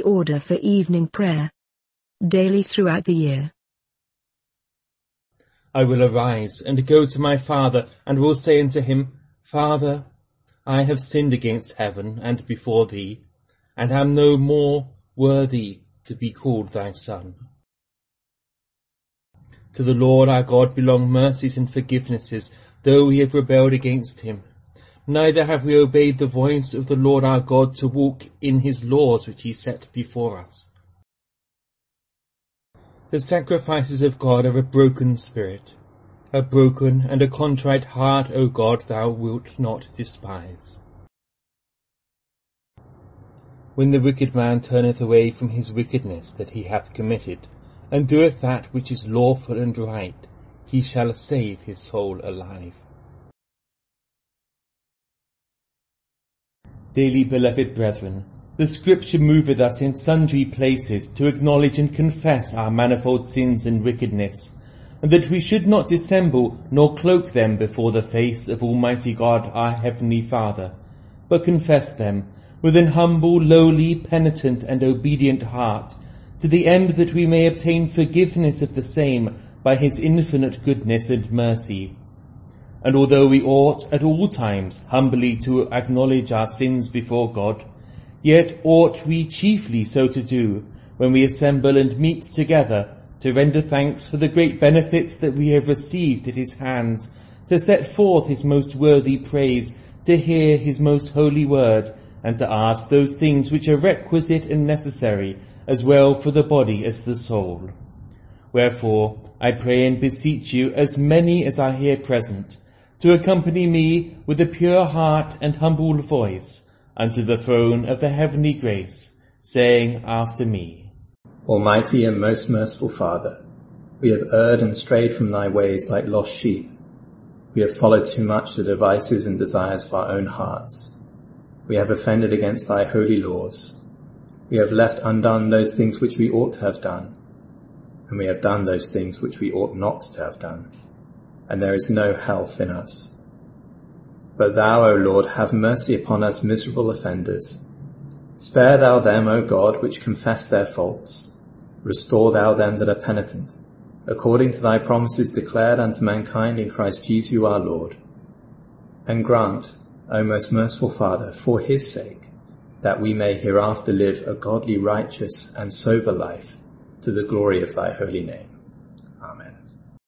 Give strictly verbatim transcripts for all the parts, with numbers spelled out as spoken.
order for evening prayer. Daily throughout the year. I will arise and go to my father, and will say unto him, Father, I have sinned against heaven and before thee, and am no more worthy to be called thy son. To the Lord our God belong mercies and forgivenesses, though we have rebelled against him. Neither have we obeyed the voice of the Lord our God to walk in his laws which he set before us. The sacrifices of God are a broken spirit. A broken and a contrite heart, O God, thou wilt not despise. When the wicked man turneth away from his wickedness that he hath committed, and doeth that which is lawful and right, he shall save his soul alive. Dearly beloved brethren, the Scripture moveth us in sundry places to acknowledge and confess our manifold sins and wickedness, and that we should not dissemble nor cloak them before the face of Almighty God our Heavenly Father, but confess them with an humble, lowly, penitent, and obedient heart, to the end that we may obtain forgiveness of the same by his infinite goodness and mercy. And although we ought at all times humbly to acknowledge our sins before God, yet ought we chiefly so to do when we assemble and meet together to render thanks for the great benefits that we have received at his hands, to set forth his most worthy praise, to hear his most holy word, and to ask those things which are requisite and necessary, as well for the body as the soul. Wherefore I pray and beseech you, as many as are here present, to accompany me with a pure heart and humble voice unto the throne of the heavenly grace, saying after me, Almighty and most merciful Father, we have erred and strayed from thy ways like lost sheep. We have followed too much the devices and desires of our own hearts. We have offended against thy holy laws. We have left undone those things which we ought to have done, and we have done those things which we ought not to have done, and there is no health in us. But thou, O Lord, have mercy upon us miserable offenders. Spare thou them, O God, which confess their faults. Restore thou them that are penitent, according to thy promises declared unto mankind in Christ Jesus our Lord. And grant, O most merciful Father, for his sake, that we may hereafter live a godly, righteous, and sober life, to the glory of thy holy name. Amen.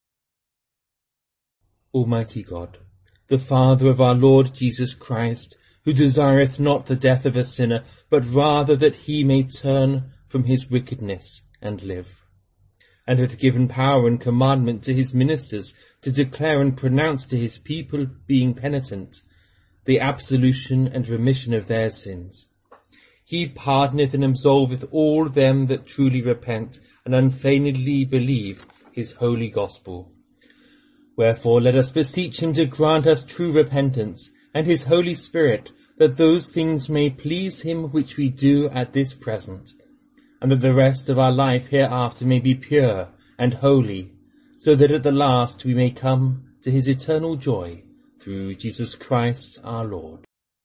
Almighty God, the Father of our Lord Jesus Christ, who desireth not the death of a sinner, but rather that he may turn from his wickedness and live, and hath given power and commandment to his ministers to declare and pronounce to his people, being penitent, the absolution and remission of their sins. He pardoneth and absolveth all them that truly repent and unfeignedly believe his holy gospel. Wherefore let us beseech him to grant us true repentance, and his Holy Spirit, that those things may please him which we do at this present, and that the rest of our life hereafter may be pure and holy, so that at the last we may come to his eternal joy, through Jesus Christ our Lord.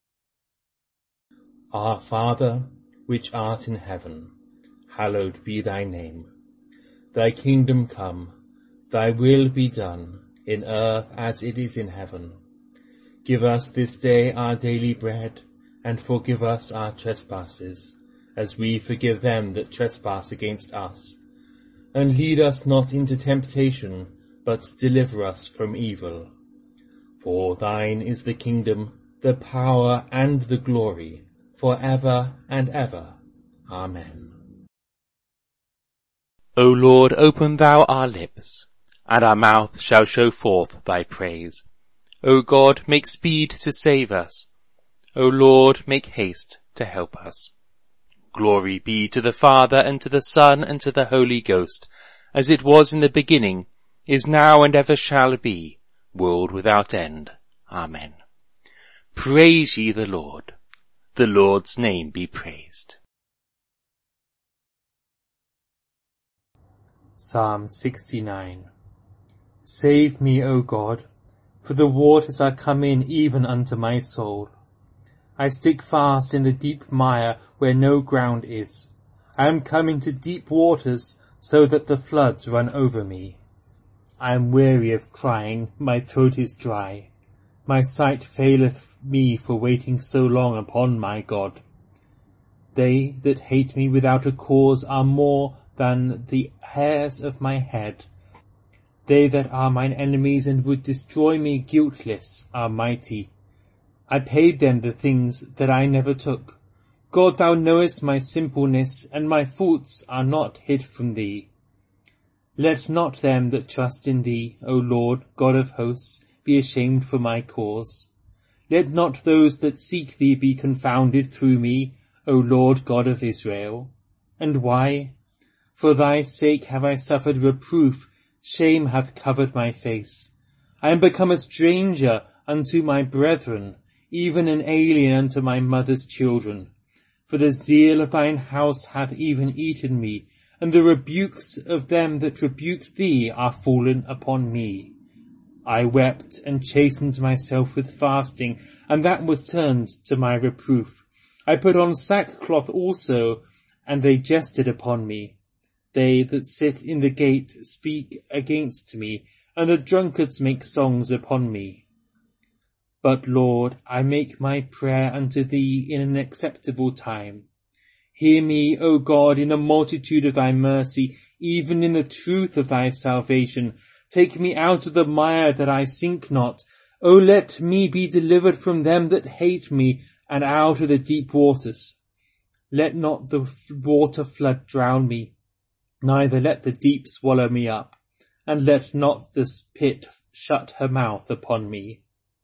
Our Father, which art in heaven, hallowed be thy name. Thy kingdom come, thy will be done, in earth as it is in heaven. Give us this day our daily bread, and forgive us our trespasses, as we forgive them that trespass against us. And lead us not into temptation, but deliver us from evil. For thine is the kingdom, the power, and the glory, for ever and ever. Amen. O Lord, open thou our lips, and our mouth shall show forth thy praise. O God, make speed to save us. O Lord, make haste to help us. Glory be to the Father, and to the Son, and to the Holy Ghost, as it was in the beginning, is now, and ever shall be, world without end. Amen. Praise ye the Lord. The Lord's name be praised. Psalm sixty-nine. Save me, O God, for the waters are come in even unto my soul. I stick fast in the deep mire where no ground is. I am come into deep waters, so that the floods run over me. I am weary of crying, my throat is dry. My sight faileth me for waiting so long upon my God. They that hate me without a cause are more than the hairs of my head. They that are mine enemies and would destroy me guiltless are mighty. I paid them the things that I never took. God, thou knowest my simpleness, and my faults are not hid from thee. Let not them that trust in thee, O Lord, God of hosts, be ashamed for my cause. Let not those that seek thee be confounded through me, O Lord God of Israel. And why? For thy sake have I suffered reproof, shame hath covered my face. I am become a stranger unto my brethren, even an alien unto my mother's children. For the zeal of thine house hath even eaten me, and the rebukes of them that rebuked thee are fallen upon me. I wept and chastened myself with fasting, and that was turned to my reproof. I put on sackcloth also, and they jested upon me. They that sit in the gate speak against me, and the drunkards make songs upon me. But, Lord, I make my prayer unto thee in an acceptable time. Hear me, O God, in the multitude of thy mercy, even in the truth of thy salvation. Take me out of the mire that I sink not. O let me be delivered from them that hate me, and out of the deep waters. Let not the water flood drown me, neither let the deep swallow me up, and let not the pit shut her mouth upon me.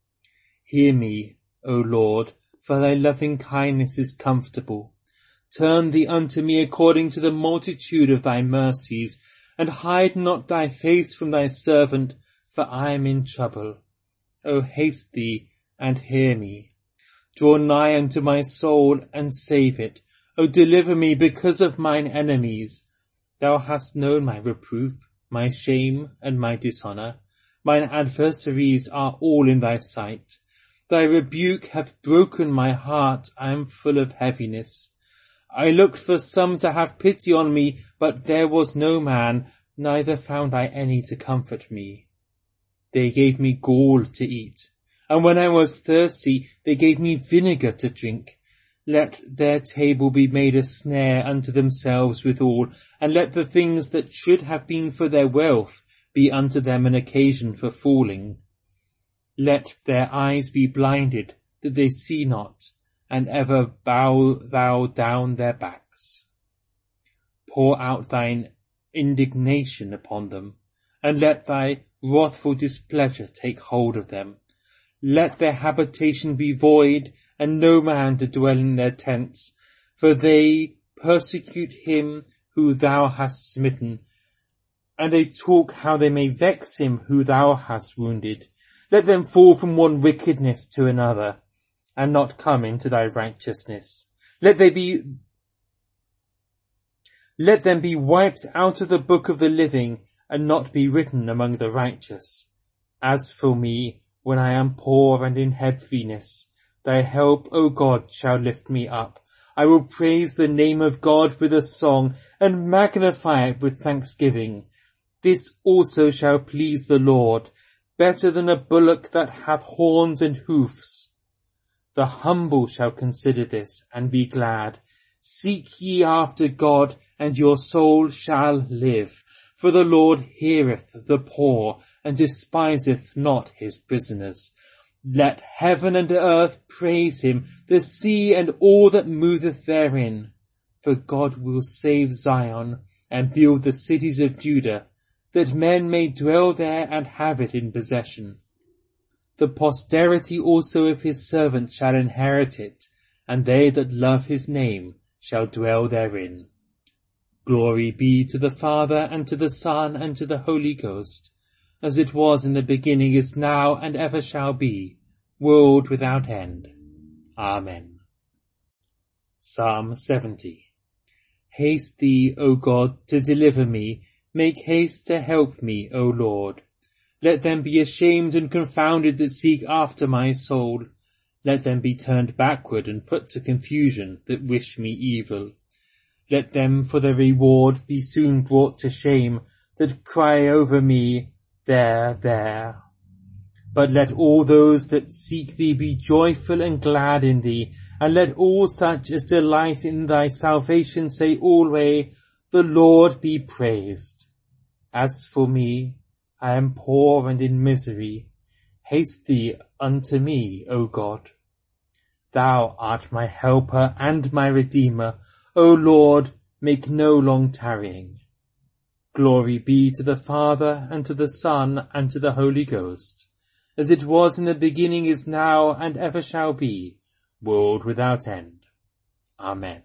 Hear me, O Lord, for thy loving kindness is comfortable. Turn thee unto me according to the multitude of thy mercies, and hide not thy face from thy servant, for I am in trouble. O haste thee, and hear me. Draw nigh unto my soul, and save it. O deliver me because of mine enemies. Thou hast known my reproof, my shame, and my dishonour. Mine adversaries are all in thy sight. Thy rebuke hath broken my heart, I am full of heaviness. I looked for some to have pity on me, but there was no man, neither found I any to comfort me. They gave me gall to eat, and when I was thirsty, they gave me vinegar to drink. Let their table be made a snare unto themselves withal, and let the things that should have been for their wealth be unto them an occasion for falling. Let their eyes be blinded, that they see not, and ever bow thou down their backs. Pour out thine indignation upon them, and let thy wrathful displeasure take hold of them. Let their habitation be void, and no man to dwell in their tents, for they persecute him who thou hast smitten, and they talk how they may vex him who thou hast wounded. Let them fall from one wickedness to another, and not come into thy righteousness. Let they be, let them be wiped out of the book of the living, and not be written among the righteous. As for me, when I am poor and in heaviness, thy help, O God, shall lift me up. I will praise the name of God with a song, and magnify it with thanksgiving. This also shall please the Lord, better than a bullock that hath horns and hoofs. The humble shall consider this, and be glad. Seek ye after God, and your soul shall live. For the Lord heareth the poor, and despiseth not his prisoners. Let heaven and earth praise him, the sea and all that moveth therein. For God will save Zion, and build the cities of Judah, that men may dwell there and have it in possession. The posterity also of his servant shall inherit it, and they that love his name shall dwell therein. Glory be to the Father, and to the Son, and to the Holy Ghost, as it was in the beginning, is now, and ever shall be, world without end. Amen. Psalm seventy. Haste thee, O God, to deliver me. Make haste to help me, O Lord. Let them be ashamed and confounded that seek after my soul. Let them be turned backward and put to confusion that wish me evil. Let them for their reward be soon brought to shame, that cry over me, there, there. But let all those that seek thee be joyful and glad in thee, and let all such as delight in thy salvation say alway, the Lord be praised. As for me, I am poor and in misery. Haste thee unto me, O God. Thou art my helper and my redeemer. O Lord, make no long tarrying. Glory be to the Father, and to the Son, and to the Holy Ghost, as it was in the beginning, is now, and ever shall be, world without end. Amen.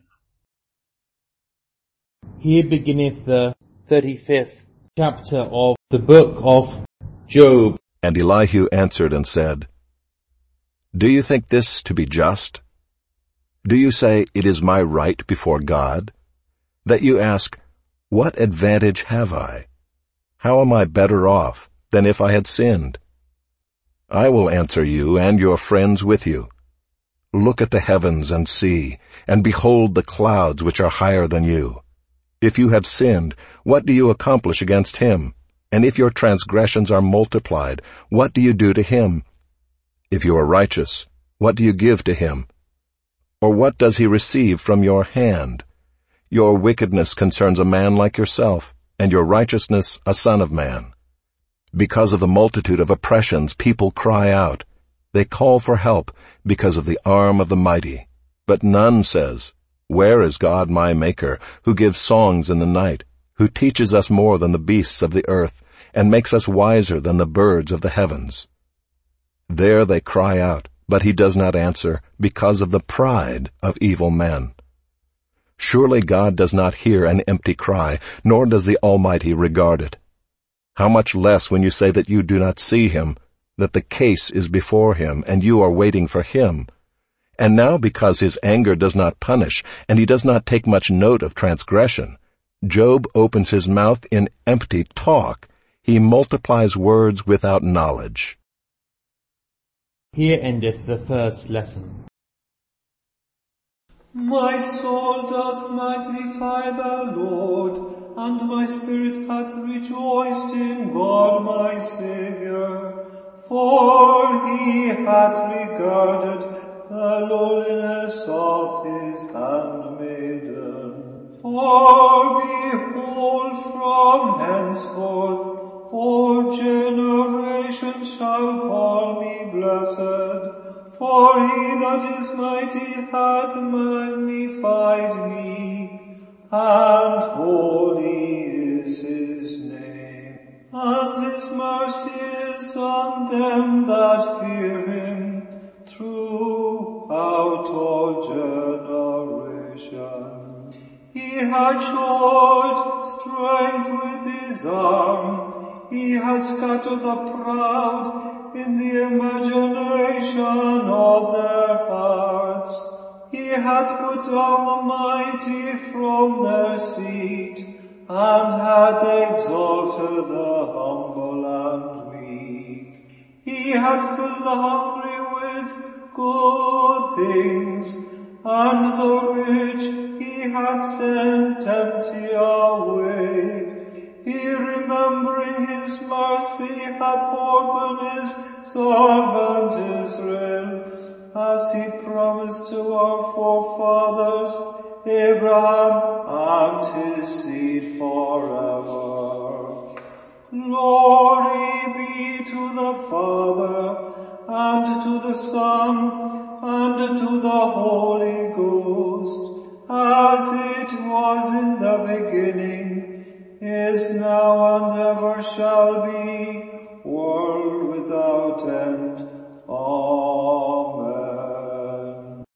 Here beginneth the thirty-fifth chapter of the book of Job. And Elihu answered and said, Do you think this to be just? Do you say, It is my right before God? That you ask, What advantage have I? How am I better off than if I had sinned? I will answer you and your friends with you. Look at the heavens and see, and behold the clouds which are higher than you. If you have sinned, what do you accomplish against him? And if your transgressions are multiplied, what do you do to him? If you are righteous, what do you give to him? Or what does he receive from your hand? Your wickedness concerns a man like yourself, and your righteousness a son of man. Because of the multitude of oppressions, people cry out. They call for help because of the arm of the mighty. But none says, Where is God my Maker, who gives songs in the night, who teaches us more than the beasts of the earth, and makes us wiser than the birds of the heavens? There they cry out, but he does not answer, because of the pride of evil men. Surely God does not hear an empty cry, nor does the Almighty regard it. How much less when you say that you do not see him, that the case is before him, and you are waiting for him. And now because his anger does not punish, and he does not take much note of transgression, Job opens his mouth in empty talk. He multiplies words without knowledge. Here endeth the first lesson. My soul doth magnify the Lord, and my spirit hath rejoiced in God my Saviour. For he hath regarded the lowliness of his handmaiden. For behold, from henceforth all generations shall call me blessed. For he that is mighty hath magnified me, and holy is his name. And his mercy is on them that fear him throughout all generations. He hath showed strength with his arm. He hath scattered the proud in the imagination of their hearts. He hath put down the mighty from their seat, and hath exalted the humble and meek. He hath filled the hungry with good things, and the rich he hath sent empty away. He, remembering his mercy, hath opened his servant Israel, as he promised to our forefathers, Abraham and his seed forever. Glory be to the Father, and to the Son, and to the Holy Ghost, as it was in the beginning, is now and ever shall be, world without end. Amen.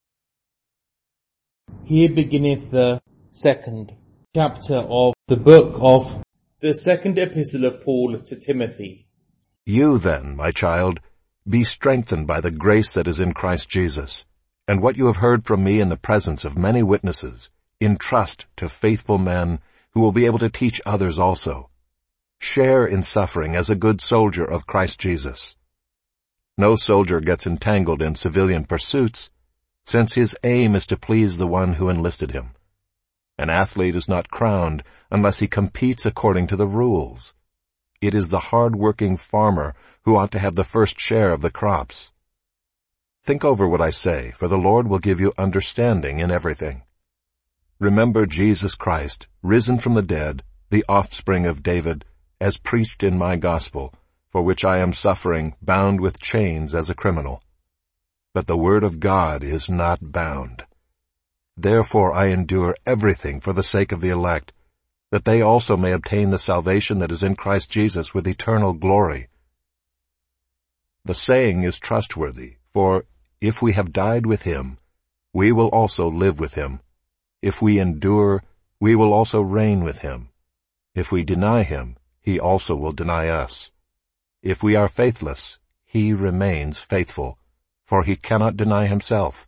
Here beginneth the second chapter of the book of the second epistle of Paul to Timothy. You then, my child, be strengthened by the grace that is in Christ Jesus, and what you have heard from me in the presence of many witnesses, entrust to faithful men who will be able to teach others also. Share in suffering as a good soldier of Christ Jesus. No soldier gets entangled in civilian pursuits, since his aim is to please the one who enlisted him. An athlete is not crowned unless he competes according to the rules. It is the hard-working farmer who ought to have the first share of the crops. Think over what I say, for the Lord will give you understanding in everything. Remember Jesus Christ, risen from the dead, the offspring of David, as preached in my gospel, for which I am suffering, bound with chains as a criminal. But the word of God is not bound. Therefore I endure everything for the sake of the elect, that they also may obtain the salvation that is in Christ Jesus with eternal glory. The saying is trustworthy, for if we have died with him, we will also live with him. If we endure, we will also reign with him. If we deny him, he also will deny us. If we are faithless, he remains faithful, for he cannot deny himself.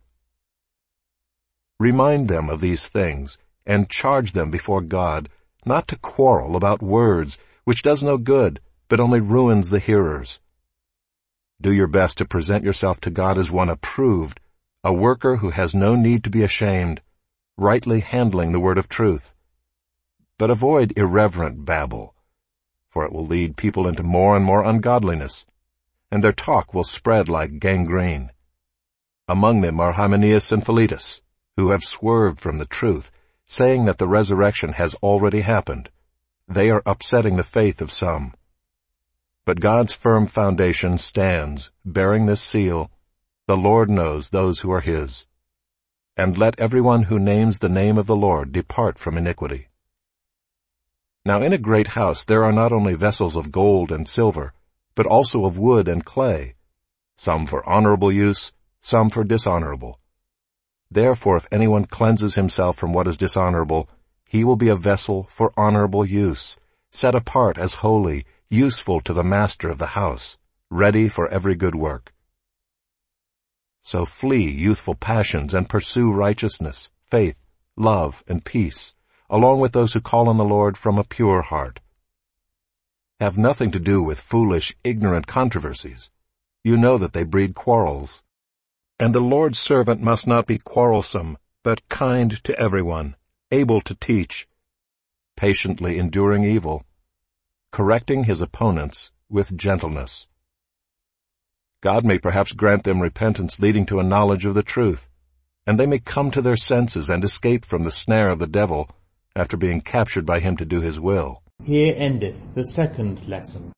Remind them of these things, and charge them before God, not to quarrel about words, which does no good, but only ruins the hearers. Do your best to present yourself to God as one approved, a worker who has no need to be ashamed, rightly handling the word of truth. But avoid irreverent babble, for it will lead people into more and more ungodliness, and their talk will spread like gangrene. Among them are Hymenaeus and Philetus, who have swerved from the truth, saying that the resurrection has already happened. They are upsetting the faith of some. But God's firm foundation stands, bearing this seal, the Lord knows those who are his. And let everyone who names the name of the Lord depart from iniquity. Now in a great house there are not only vessels of gold and silver, but also of wood and clay, some for honorable use, some for dishonorable. Therefore, if anyone cleanses himself from what is dishonorable, he will be a vessel for honorable use, set apart as holy, useful to the master of the house, ready for every good work. So flee youthful passions and pursue righteousness, faith, love, and peace, along with those who call on the Lord from a pure heart. Have nothing to do with foolish, ignorant controversies. You know that they breed quarrels. And the Lord's servant must not be quarrelsome, but kind to everyone, able to teach, patiently enduring evil, correcting his opponents with gentleness. God may perhaps grant them repentance leading to a knowledge of the truth, and they may come to their senses and escape from the snare of the devil after being captured by him to do his will. Here endeth the second lesson.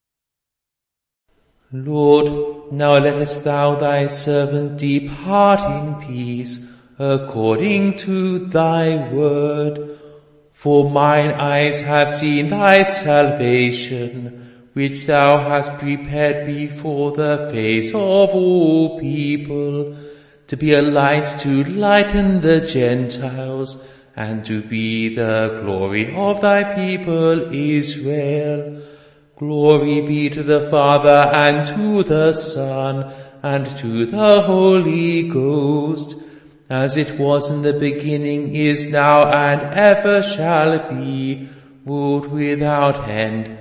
Lord, now lettest thou thy servant depart in peace, according to thy word. For mine eyes have seen thy salvation, which thou hast prepared before the face of all people, to be a light to lighten the Gentiles, and to be the glory of thy people Israel. Glory be to the Father, and to the Son, and to the Holy Ghost, as it was in the beginning, is now, and ever shall be, world without end.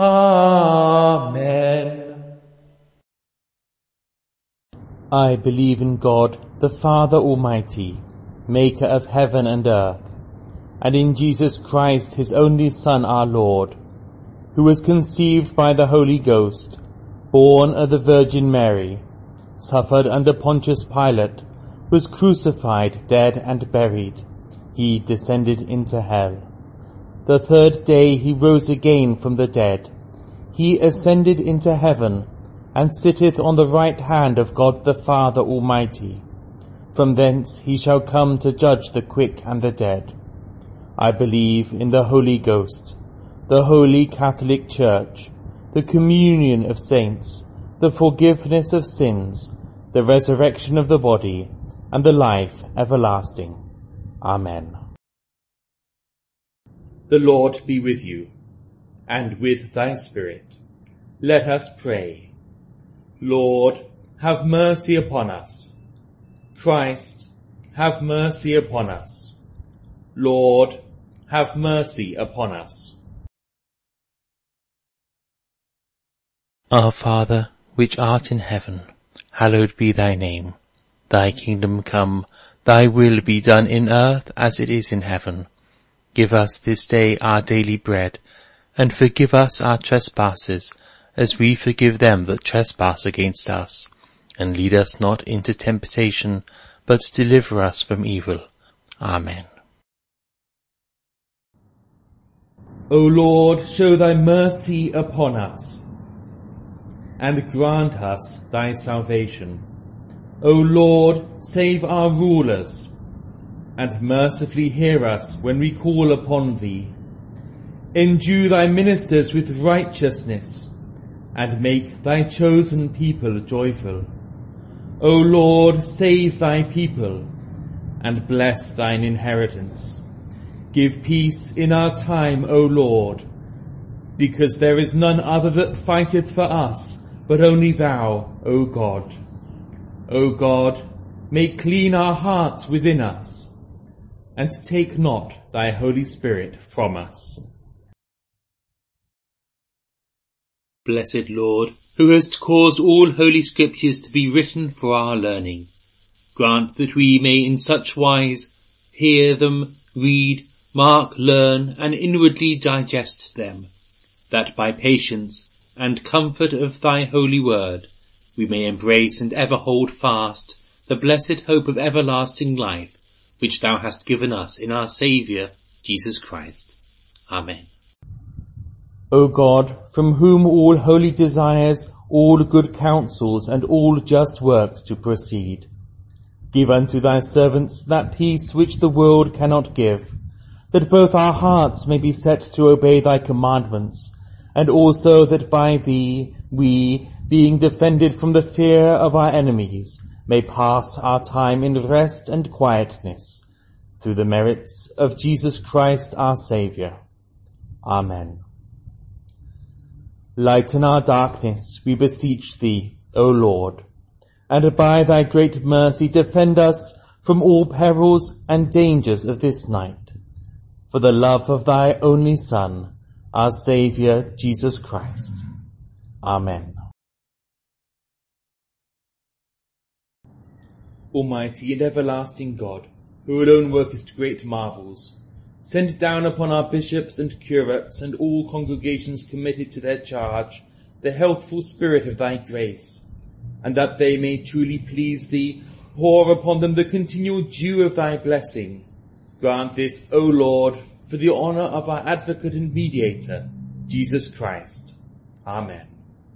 Amen. I believe in God, the Father Almighty, maker of heaven and earth, and in Jesus Christ, his only Son, our Lord, who was conceived by the Holy Ghost, born of the Virgin Mary, suffered under Pontius Pilate, was crucified, dead, and buried. He descended into hell. The third day he rose again from the dead. He ascended into heaven, and sitteth on the right hand of God the Father Almighty. From thence he shall come to judge the quick and the dead. I believe in the Holy Ghost, the Holy Catholic Church, the communion of saints, the forgiveness of sins, the resurrection of the body, and the life everlasting. Amen. The Lord be with you, and with thy spirit. Let us pray. Lord, have mercy upon us. Christ, have mercy upon us. Lord, have mercy upon us. Our Father, which art in heaven, hallowed be thy name. Thy kingdom come, thy will be done in earth as it is in heaven. Give us this day our daily bread, and forgive us our trespasses, as we forgive them that trespass against us. And lead us not into temptation, but deliver us from evil. Amen. O Lord, show thy mercy upon us, and grant us thy salvation. O Lord, save our rulers, and mercifully hear us when we call upon thee. Endue thy ministers with righteousness, and make thy chosen people joyful. O Lord, save thy people, and bless thine inheritance. Give peace in our time, O Lord, because there is none other that fighteth for us, but only thou, O God. O God, make clean our hearts within us, and take not thy Holy Spirit from us. Blessed Lord, who hast caused all holy scriptures to be written for our learning, grant that we may in such wise hear them, read, mark, learn, and inwardly digest them, that by patience and comfort of thy holy word we may embrace and ever hold fast the blessed hope of everlasting life, which thou hast given us in our Saviour, Jesus Christ. Amen. O God, from whom all holy desires, all good counsels, and all just works to proceed, give unto thy servants that peace which the world cannot give, that both our hearts may be set to obey thy commandments, and also that by thee we, being defended from the fear of our enemies, may pass our time in rest and quietness, through the merits of Jesus Christ our Saviour. Amen. Lighten our darkness, we beseech thee, O Lord, and by thy great mercy defend us from all perils and dangers of this night, for the love of thy only Son, our Saviour, Jesus Christ. Amen. Almighty and everlasting God, who alone workest great marvels, send down upon our bishops and curates and all congregations committed to their charge the healthful spirit of thy grace, and that they may truly please thee, pour upon them the continual dew of thy blessing. Grant this, O Lord, for the honour of our advocate and mediator, Jesus Christ. Amen.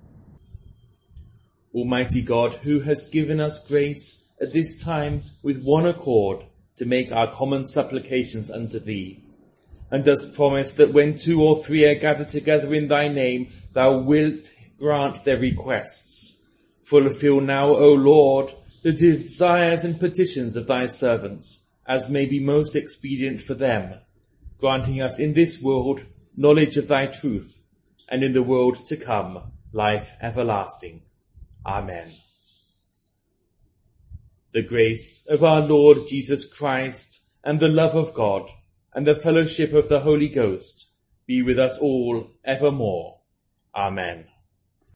Almighty God, who hast given us grace at this time with one accord to make our common supplications unto thee, and dost promise that when two or three are gathered together in thy name, thou wilt grant their requests. Fulfill now, O Lord, the desires and petitions of thy servants, as may be most expedient for them, granting us in this world knowledge of thy truth, and in the world to come life everlasting. Amen. The grace of our Lord Jesus Christ, and the love of God, and the fellowship of the Holy Ghost be with us all evermore. Amen.